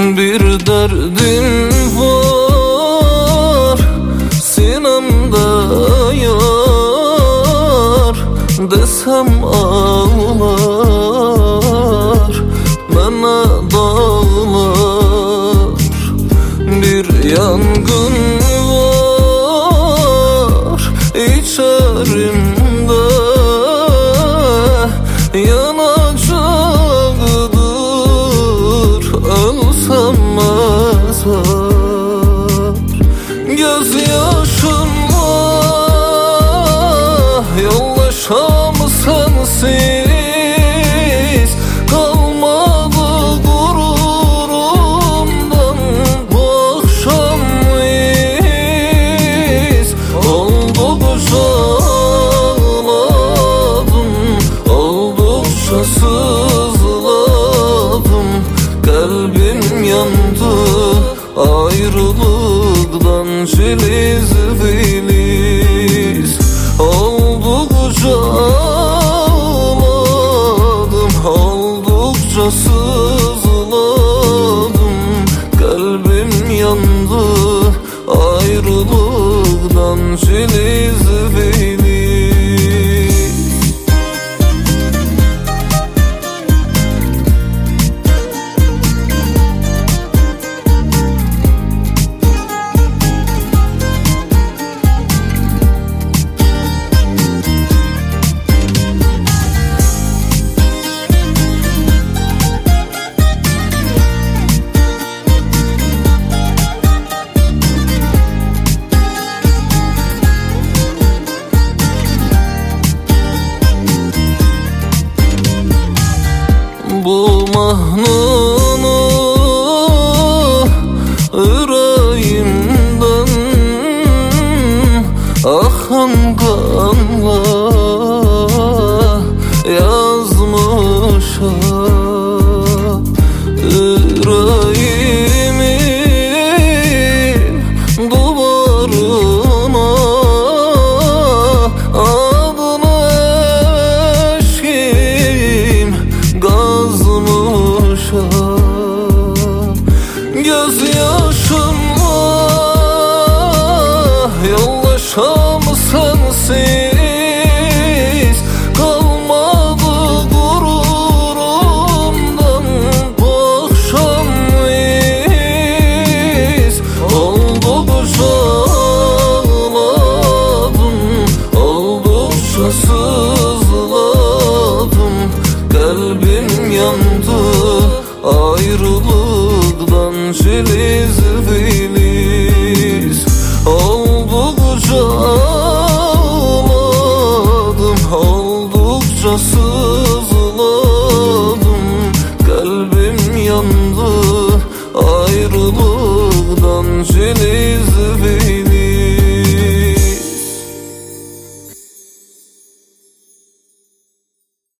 Bir derdim var sinemde yar, desem ağlar, bana dağlar. Bir yangın var içerimde, yanacağıdır ölsem mezar. Gözyaşımla yollaşam sensiz, kalmadı gururumdan bu akşam iz. Oldukça ağladım, oldukça sızladım, kalbim yandı ayrılıktan ciliz filiz. Oldukça ağladım, oldukça sızladım, kalbim yandı ayrılıktan ciliz filiz. Bu mahnunu yüreğimden akan kanla yazmışam. Yüreğimin duvarına adını eşkim gazmışam. Gözyaşımla yollaşam sensiz, kalmadı gururumdan bu akşam iz. Oldukça ağladım, oldukça sızladım, kalbim yandı ayrılıktan ciliz filiz. Oldukça ağladım, oldukça sızladım, kalbim yandı ayrılıktan ciliz